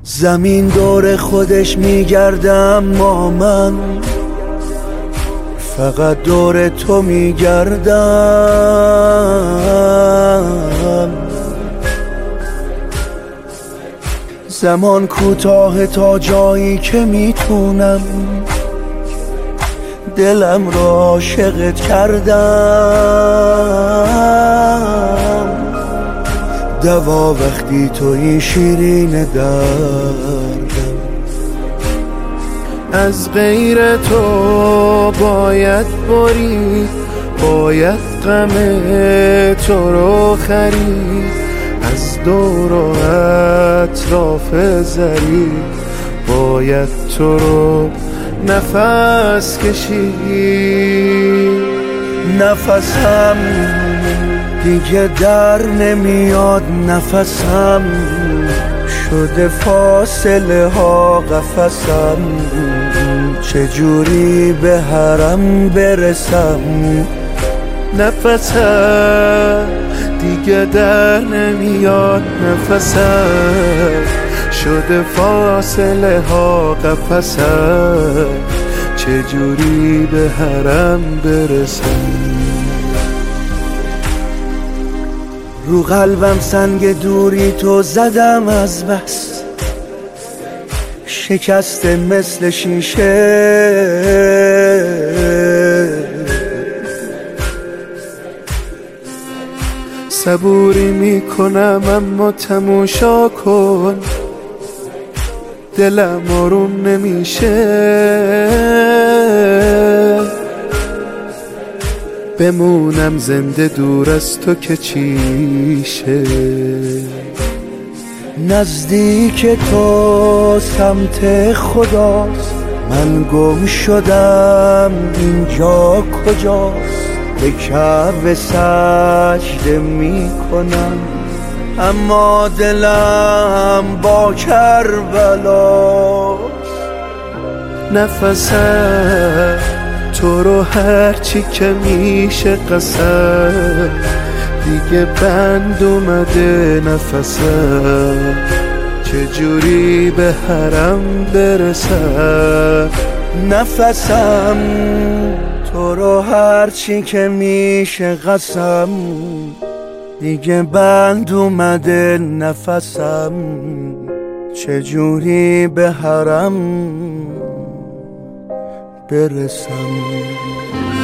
زمین دور خودش میگرده اما من فقط دور تو میگردم. زمان کوتاه تا جایی که میتونم دلم را عاشقت کردم. دوا وقتی توی شیرین دردم. از غیر تو باید برید، باید غم تو رو خرید. از دور و اطراف زری باید تو رو نفس کشید. نفسم دیگه در نمیاد، نفسم شده فاصله ها قفسم. چجوری به حرم برسم؟ نفسم دیگه در نمیاد، نفسم شده فاصله ها قفسم. چجوری به حرم برسم؟ رو قلبم سنگ دوری تو زدم از بس، شکسته مثل شیشه. صبوری میکنم اما تماشا کن، دلم آروم نمیشه. بمونم زنده دور از تو که چیشه. نزدیک تو سمت خداست، من گم شدم اینجا کجاست. به کعبه سجده میکنم اما دلم با کربلاست. نفسم تو رو هرچی که میشه قسم، دیگه بند اومده نفسم. چجوری به حرم برسم؟ نفسم تو رو هرچی که میشه قسم، دیگه بند اومده نفسم. چجوری به حرم برسم؟